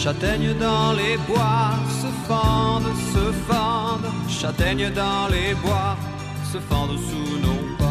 Châtaignes dans les bois se fendent, châtaignes dans les bois se fendent sous nos pas.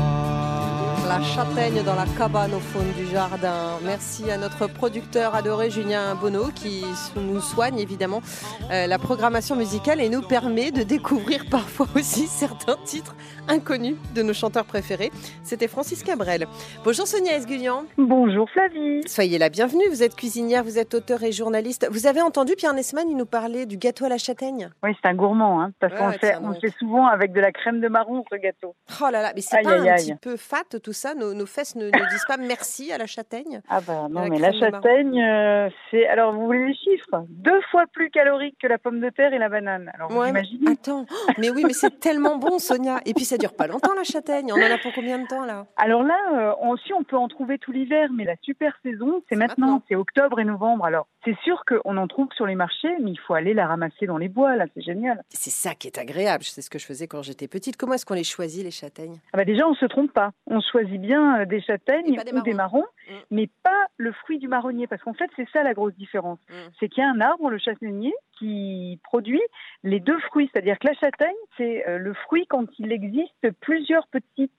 La châtaigne dans la cabane au fond du jardin. Merci à notre producteur adoré Julien Bonneau qui nous soigne évidemment la programmation musicale et nous permet de découvrir parfois aussi certains titres inconnus de nos chanteurs préférés. C'était Francis Cabrel. Bonjour Sonia Esgulian. Bonjour Flavie. Soyez la bienvenue, vous êtes cuisinière, vous êtes auteur et journaliste. Vous avez entendu Pierre Nesman, il nous parlait du gâteau à la châtaigne. Oui, c'est un gourmand, parce qu'on le fait souvent avec de la crème de marron, ce gâteau. Oh là là, mais c'est pas un petit peu fat tout ça, nos fesses ne disent pas merci à la châtaigne. Ah bah non, mais la châtaigne, c'est... Alors, vous voulez les chiffres ? 2 fois plus calorique que la pomme de terre et la banane. Alors, vous imaginez ? Attends, mais oui, mais c'est tellement bon, Sonia. Et puis, ça dure pas longtemps, la châtaigne. On en a pour combien de temps, là ? Alors là, aussi, on peut en trouver tout l'hiver, mais la super saison, c'est maintenant. C'est octobre et novembre. Alors, c'est sûr qu'on en trouve sur les marchés, mais il faut aller la ramasser dans les bois, là, c'est génial. C'est ça qui est agréable. C'est ce que je faisais quand j'étais petite. Comment est-ce qu'on les choisit, les châtaignes ? Ah bah déjà, on se trompe pas. On choisit bien des châtaignes ou des marrons, mais pas le fruit du marronnier, parce qu'en fait, c'est ça la grosse différence. C'est qu'il y a un arbre, le châtaignier, qui produit les 2 fruits. C'est-à-dire que la châtaigne, c'est le fruit quand il existe plusieurs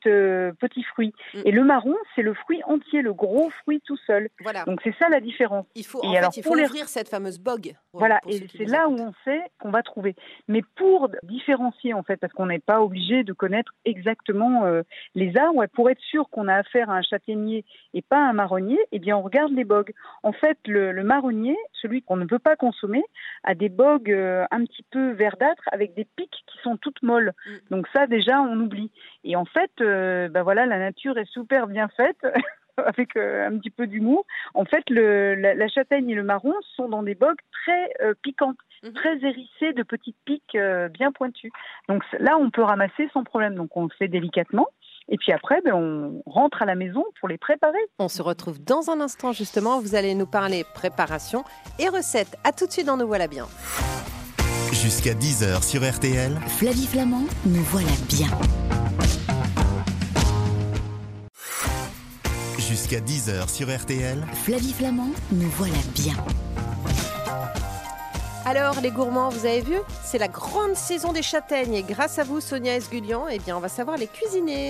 petits fruits. Et le marron, c'est le fruit entier, le gros fruit tout seul. Voilà. Donc c'est ça la différence. Il faut ouvrir cette fameuse bogue. Voilà, et c'est là où on sait qu'on va trouver. Mais pour différencier, en fait, parce qu'on n'est pas obligé de connaître exactement les arbres, pour être sûr qu'on a affaire à un châtaignier et pas à un marronnier, eh bien on regarde les bogues. En fait, le marronnier, celui qu'on ne veut pas consommer, a des bogues un petit peu verdâtres avec des piques qui sont toutes molles. Donc ça, déjà, on oublie. Et en fait, voilà, la nature est super bien faite. Avec un petit peu d'humour. En fait, la châtaigne et le marron sont dans des bogues très piquantes, très hérissées de petites piques bien pointues. Donc là, on peut ramasser sans problème. Donc on le fait délicatement. Et puis après, on rentre à la maison pour les préparer. On se retrouve dans un instant, justement. Vous allez nous parler préparation et recettes. À tout de suite dans Nous Voilà Bien. Jusqu'à 10h sur RTL. Flavie Flamand, Nous Voilà Bien. Jusqu'à 10h sur RTL. Flavie Flamand, Nous Voilà Bien. Alors les gourmands, vous avez vu, c'est la grande saison des châtaignes et grâce à vous Sonia Esgulian, eh bien on va savoir les cuisiner.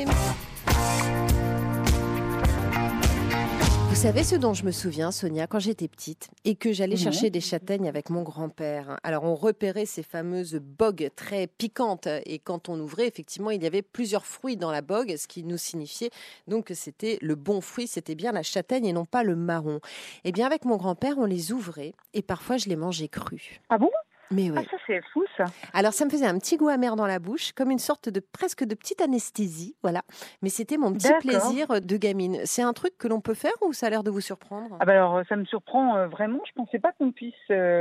Vous savez ce dont je me souviens, Sonia, quand j'étais petite et que j'allais chercher des châtaignes avec mon grand-père. Alors, on repérait ces fameuses bogues très piquantes et quand on ouvrait, effectivement, il y avait plusieurs fruits dans la bogue, ce qui nous signifiait donc que c'était le bon fruit, c'était bien la châtaigne et non pas le marron. Eh bien, avec mon grand-père, on les ouvrait et parfois, je les mangeais crus. Ah bon ? Mais oui. Ah, ça c'est fou ça. Alors ça me faisait un petit goût amer dans la bouche, comme une sorte de presque de petite anesthésie, voilà. Mais c'était mon petit plaisir de gamine. C'est un truc que l'on peut faire ou ça a l'air de vous surprendre ? Ah bah alors ça me surprend vraiment. Je pensais pas qu'on puisse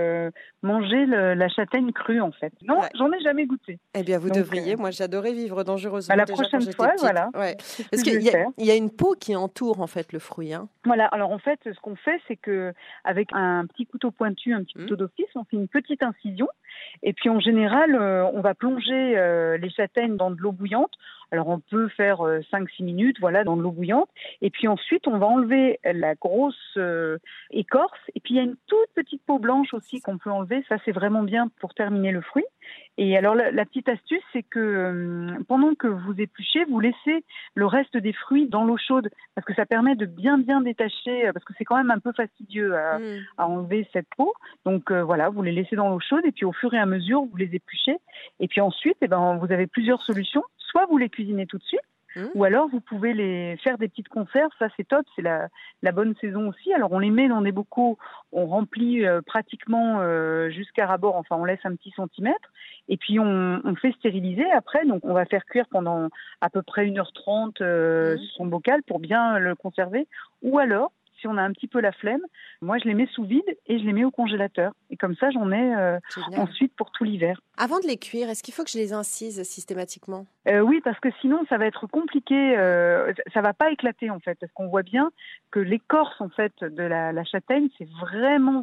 manger la châtaigne crue en fait. Non, j'en ai jamais goûté. Eh bien vous devriez. Moi j'adorais vivre dangereusement. La prochaine fois, voilà. Ouais. Parce qu'il y a une peau qui entoure en fait le fruit. Hein. Voilà. Alors en fait, ce qu'on fait, c'est que avec un petit couteau pointu, un petit couteau d'office, on fait une petite incision. Et puis en général, on va plonger les châtaignes dans de l'eau bouillante. Alors on peut faire 5-6 minutes dans de l'eau bouillante. Et puis ensuite, on va enlever la grosse écorce. Et puis il y a une toute petite peau blanche aussi qu'on peut enlever. Ça, c'est vraiment bien pour terminer le fruit. Et alors la petite astuce, c'est que pendant que vous épluchez, vous laissez le reste des fruits dans l'eau chaude. Parce que ça permet de bien détacher, parce que c'est quand même un peu fastidieux à enlever cette peau. Donc vous les laissez dans l'eau chaude et puis au fur et à mesure, vous les épluchez. Et puis ensuite, vous avez plusieurs solutions. Soit vous les cuisinez tout de suite, ou alors vous pouvez les faire des petites conserves. Ça, c'est top, c'est la bonne saison aussi. Alors on les met dans des bocaux, on remplit pratiquement jusqu'à ras-bord, enfin on laisse un petit centimètre. Et puis on fait stériliser après, donc on va faire cuire pendant à peu près 1h30 son bocal pour bien le conserver. Ou alors, si on a un petit peu la flemme, moi je les mets sous vide et je les mets au congélateur. Et comme ça, j'en ai ensuite pour tout l'hiver. Avant de les cuire, est-ce qu'il faut que je les incise systématiquement ? Oui, parce que sinon ça va être compliqué, ça va pas éclater en fait, parce qu'on voit bien que l'écorce en fait de la châtaigne, c'est vraiment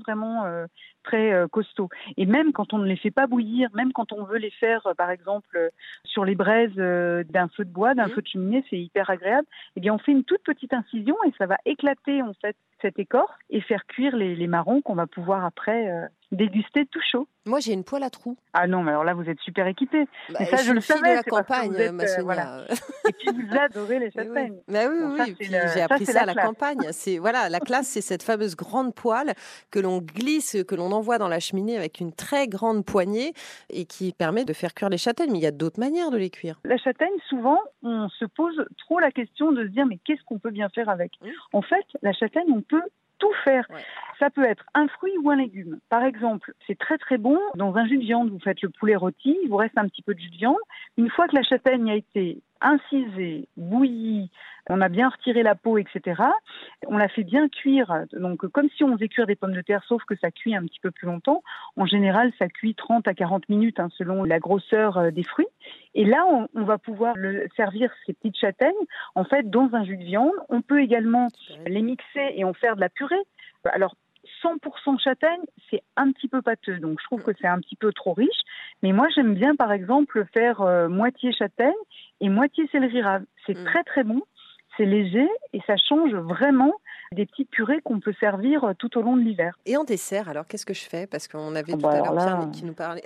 très costaud. Et même quand on ne les fait pas bouillir, même quand on veut les faire par exemple sur les braises d'un feu de bois, d'un feu de cheminée, c'est hyper agréable. Eh bien on fait une toute petite incision et ça va éclater en fait cette écorce et faire cuire les marrons qu'on va pouvoir après déguster tout chaud. Moi, j'ai une poêle à trous. Ah non, mais alors là, vous êtes super équipés. Bah, ça, je le suis savais. de la c'est parce que campagne, vous êtes, ma Sonia. voilà. Et puis, vous adorez les châtaignes. Bah oui, Bon, oui, ça, oui. Puis c'est j'ai appris c'est ça la à la classe. campagne. Voilà, la classe, c'est cette fameuse grande poêle que l'on glisse, que l'on envoie dans la cheminée avec une très grande poignée et qui permet de faire cuire les châtaignes. Mais il y a d'autres manières de les cuire. La châtaigne, souvent, on se pose trop la question de se dire mais qu'est-ce qu'on peut bien faire avec ? En fait, la châtaigne, on peut tout faire. Ouais. Ça peut être un fruit ou un légume. Par exemple, c'est très très bon, dans un jus de viande, vous faites le poulet rôti, il vous reste un petit peu de jus de viande. Une fois que la châtaigne a été incisée, bouillie, on a bien retiré la peau, etc., on la fait bien cuire, donc comme si on faisait cuire des pommes de terre, sauf que ça cuit un petit peu plus longtemps. En général, ça cuit 30 à 40 minutes, selon la grosseur des fruits. Et là, on va pouvoir servir ces petites châtaignes, en fait, dans un jus de viande. On peut également les mixer et en faire de la purée. Alors, 100% châtaigne, c'est un petit peu pâteux, donc je trouve que c'est un petit peu trop riche. Mais moi, j'aime bien, par exemple, faire moitié châtaigne et moitié céleri rave. C'est très très bon, c'est léger et ça change vraiment des petites purées qu'on peut servir tout au long de l'hiver. Et en dessert, alors, qu'est-ce que je fais ? Parce qu'on avait tout à à l'heure Pierre qui nous parlait...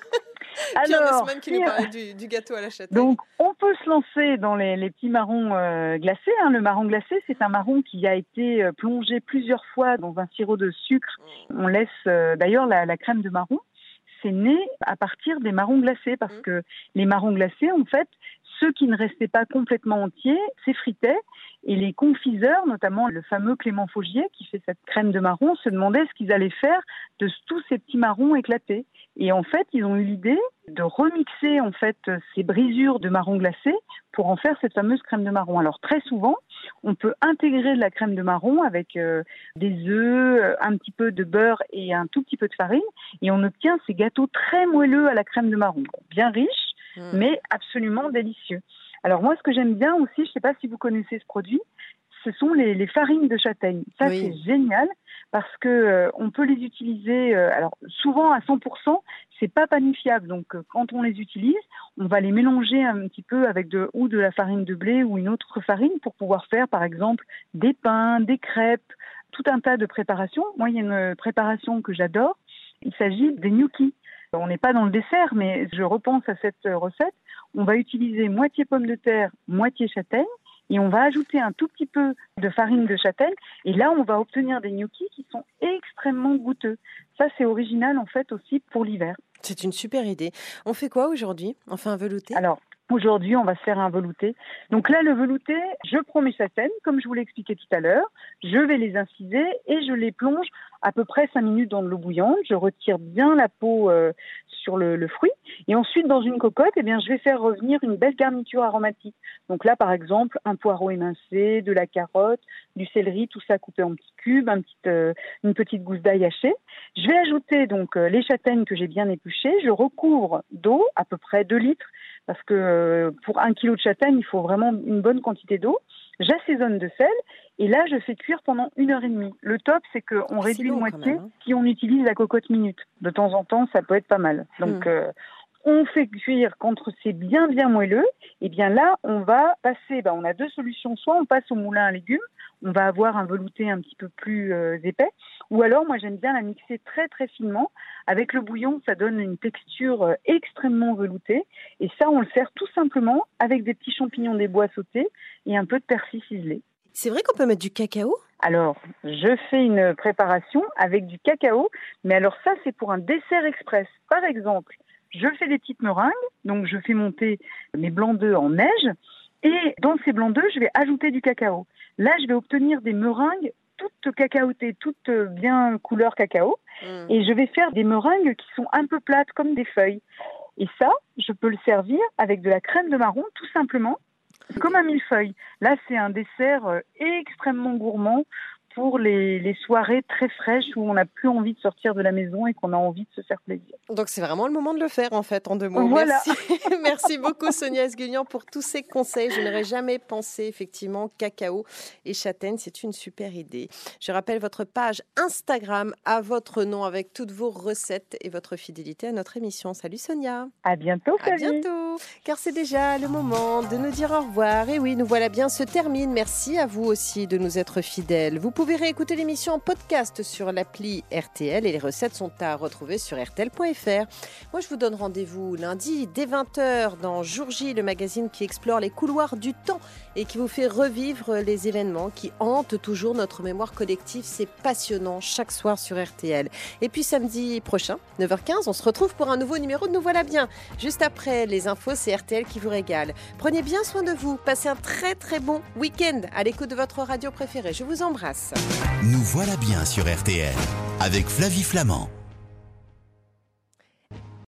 Pierre Nesman qui nous parlait du gâteau à la châtaigne. Donc, on peut se lancer dans les petits marrons glacés. Le marron glacé, c'est un marron qui a été plongé plusieurs fois dans un sirop de sucre. On laisse d'ailleurs la crème de marron. C'est né à partir des marrons glacés parce que les marrons glacés, en fait, ceux qui ne restaient pas complètement entiers s'effritaient et les confiseurs, notamment le fameux Clément Faugier qui fait cette crème de marron, se demandaient ce qu'ils allaient faire de tous ces petits marrons éclatés. Et en fait, ils ont eu l'idée de remixer en fait ces brisures de marron glacé pour en faire cette fameuse crème de marron. Alors très souvent, on peut intégrer de la crème de marron avec des œufs, un petit peu de beurre et un tout petit peu de farine et on obtient ces gâteaux très moelleux à la crème de marron. Bien riches, mais absolument délicieux. Alors moi, ce que j'aime bien aussi, je ne sais pas si vous connaissez ce produit, ce sont les farines de châtaigne. Ça, c'est génial parce que on peut les utiliser. Alors souvent à 100%, c'est pas panifiable. Donc quand on les utilise, on va les mélanger un petit peu avec de la farine de blé ou une autre farine pour pouvoir faire, par exemple, des pains, des crêpes, tout un tas de préparations. Moi, il y a une préparation que j'adore. Il s'agit des gnocchis. On n'est pas dans le dessert, mais je repense à cette recette. On va utiliser moitié pomme de terre, moitié châtaigne. Et on va ajouter un tout petit peu de farine de châtaigne. Et là, on va obtenir des gnocchis qui sont extrêmement goûteux. Ça, c'est original, en fait, aussi pour l'hiver. C'est une super idée. On fait quoi aujourd'hui ? On fait un velouté ? Alors, aujourd'hui, on va se faire un velouté. Donc là, le velouté, je prends mes châtaignes, comme je vous l'ai expliqué tout à l'heure. Je vais les inciser et je les plonge à peu près 5 minutes dans de l'eau bouillante. Je retire bien la peau sur le fruit. Et ensuite, dans une cocotte, je vais faire revenir une belle garniture aromatique. Donc là, par exemple, un poireau émincé, de la carotte, du céleri, tout ça coupé en petits cubes, une petite gousse d'ail hachée. Je vais ajouter donc les châtaignes que j'ai bien épluchées. Je recouvre d'eau, à peu près 2 litres, parce que pour 1 kilo de châtaigne, il faut vraiment une bonne quantité d'eau. J'assaisonne de sel et là, je fais cuire pendant 1h30. Le top, c'est qu'on réduit de moitié si on utilise la cocotte minute. De temps en temps, ça peut être pas mal. Donc, on fait cuire quand c'est bien moelleux. Et bien là, on va passer, on a 2 solutions. Soit on passe au moulin à légumes, on va avoir un velouté un petit peu plus épais. Ou alors, moi, j'aime bien la mixer très très finement. Avec le bouillon, ça donne une texture extrêmement veloutée. Et ça, on le sert tout simplement avec des petits champignons des bois sautés et un peu de persil ciselé. C'est vrai qu'on peut mettre du cacao ? Alors, je fais une préparation avec du cacao. Mais alors ça, c'est pour un dessert express. Par exemple, je fais des petites meringues. Donc, je fais monter mes blancs d'œufs en neige. Et dans ces blancs d'œufs, je vais ajouter du cacao. Là, je vais obtenir des meringues toutes cacaotées, toutes bien couleur cacao. Et je vais faire des meringues qui sont un peu plates, comme des feuilles. Et ça, je peux le servir avec de la crème de marron, tout simplement, comme un millefeuille. Là, c'est un dessert extrêmement gourmand pour les soirées très fraîches où on n'a plus envie de sortir de la maison et qu'on a envie de se faire plaisir. Donc, c'est vraiment le moment de le faire, en fait, en 2 mots. Voilà. Merci. Merci beaucoup, Sonia Esguignan, pour tous ces conseils. Je n'aurais jamais pensé, effectivement, cacao et châtaigne. C'est une super idée. Je rappelle votre page Instagram à votre nom avec toutes vos recettes et votre fidélité à notre émission. Salut, Sonia. À bientôt, Flavie. À bientôt. Car c'est déjà le moment de nous dire au revoir. Et oui, nous voilà bien se termine. Merci à vous aussi de nous être fidèles. Vous pouvez pouvez réécouter l'émission en podcast sur l'appli RTL et les recettes sont à retrouver sur rtl.fr. Moi, je vous donne rendez-vous lundi dès 20h dans Jour J, le magazine qui explore les couloirs du temps et qui vous fait revivre les événements qui hantent toujours notre mémoire collective. C'est passionnant chaque soir sur RTL. Et puis samedi prochain, 9h15, on se retrouve pour un nouveau numéro de Nous Voilà Bien. Juste après les infos, c'est RTL qui vous régale. Prenez bien soin de vous. Passez un très très bon week-end à l'écoute de votre radio préférée. Je vous embrasse. Nous voilà bien sur RTL avec Flavie Flamand.